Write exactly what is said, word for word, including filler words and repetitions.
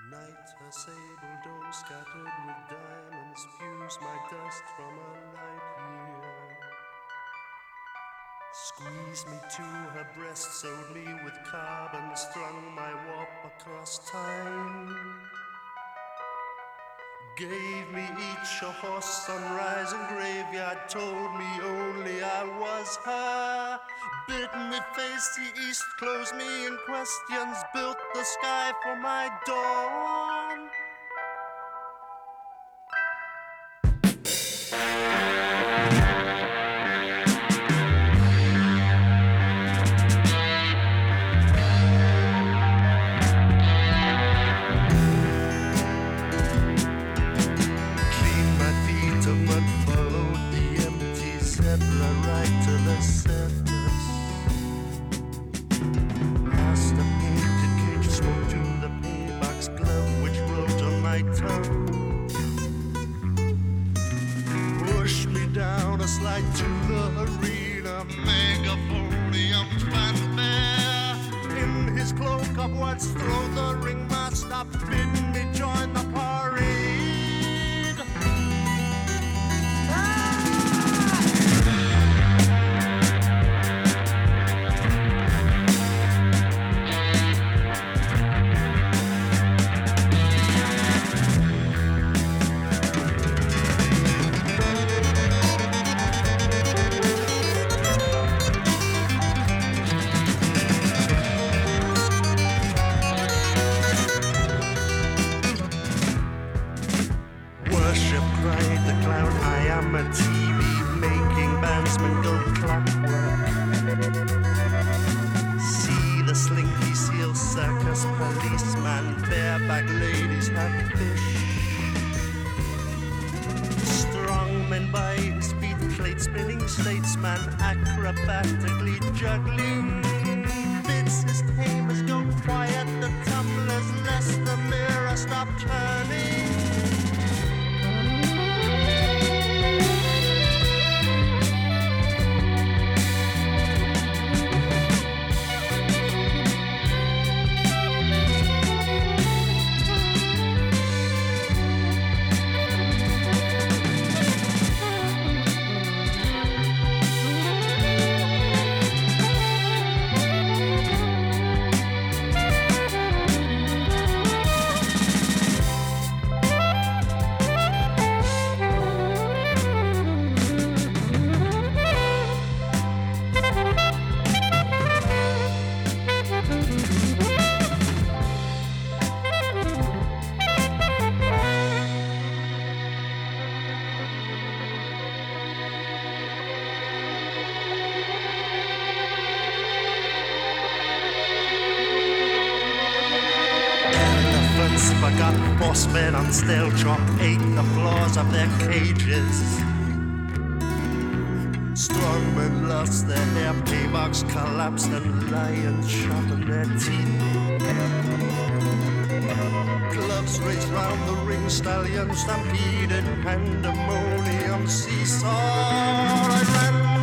Night, her sable dome scattered with diamonds spews my dust from a light year. Squeezed me to her breast, sewed me with carbon, strung my warp across time. Gave me each a horse, sunrise and graveyard, told me only I was her. Bid me face the east, closed me in questions, built the sky for my dawn. Right to the surface. Past the painted cage, smoke to the paybox glove which wrote on my tongue. Push me down a slide to the arena, megaphonium fanfare. In his cloak of words, throw the ringmaster, bid me join the parade. Cried the clown, I am a T V making bandsmen go clockwork. See the slinky seal circus policeman, bareback ladies have fish. Strongmen by his feet, plate spinning statesman, acrobatically juggling. Bids his tamers go quiet, the tumblers lest the mirror stop turning. Forgot horsemen on stale chalk ate the floors of their cages. Strongmen lost their hair, paybox collapsed, and lions sharpened their teeth. Gloves raced round the ring, stallions stampeded, pandemonium seesaw. I ran